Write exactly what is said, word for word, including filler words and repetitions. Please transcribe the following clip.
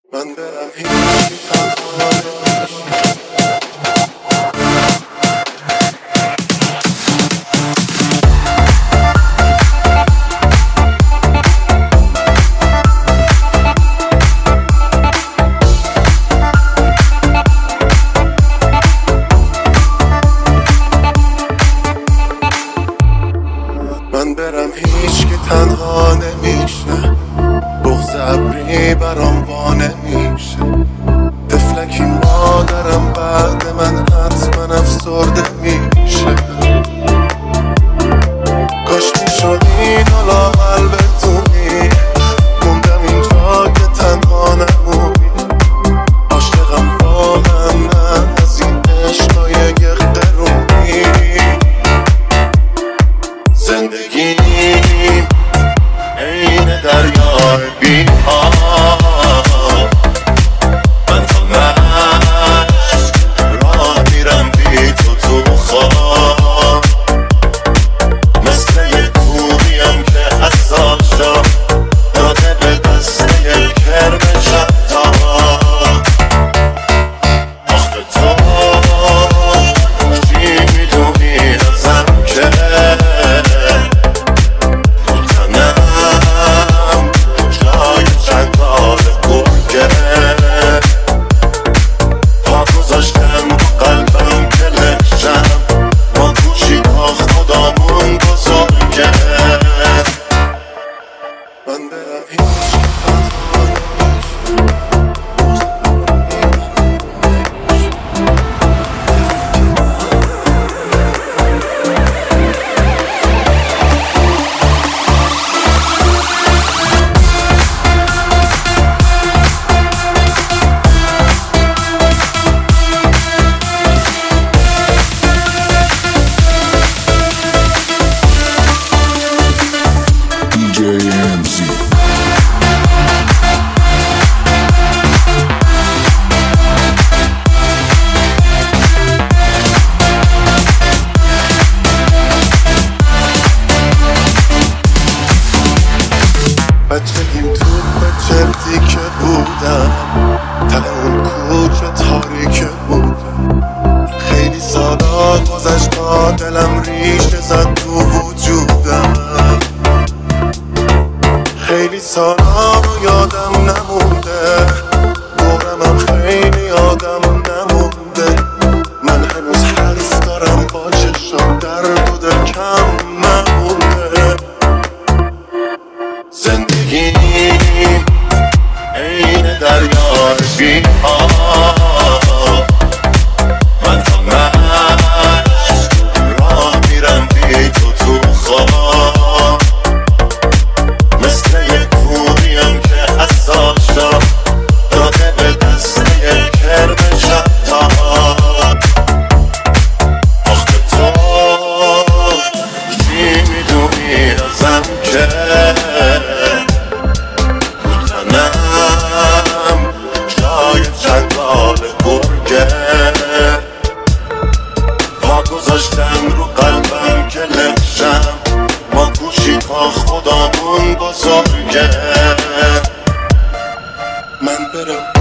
من برم هیچی تنها نمیشه. من برم هیچ که تنها نمیشه، بغض ابری برام وا نمیشه. طفلکی مادرم بعد من حتما افسرده میشه. کاش میشد این حالا قلبتونی، موندم اینجا که تنها نمونی. عاشقم واقعا من از این عشقای یخدرونی. زندگیم عین دریای بی آب، من همش راه میرم بی تو تو خواب. مثل یک کوهیم که حساسا داده به دست یک کرم شبتاب. آخه تو چی میدونی ازم که من برم هیچ که تنها نمیشه. بچگیم تو بچردی که بودم، ته اون کوچه تاریکه بودم. خیلی سالا گذشت تا دلم ریشه زد تو وجودم. خیلی سالا رو یادم نمونده، دورمم خیلی آدم نمونده. من هنوز حرف دارم با چشم، درد و دل کم نمونده. زندگیم عین دریای بی آب، من همش راه میرم بی تو تو خواب. مثل یک کوهیم که حساسا داده به دست یک کرم شبتاب. آخه تو چی میدونی ازم که جای چنگال گرگه پا گذاشتم رو قلبم که لشم. ما گوشی تا خدامون بزرگه. من برم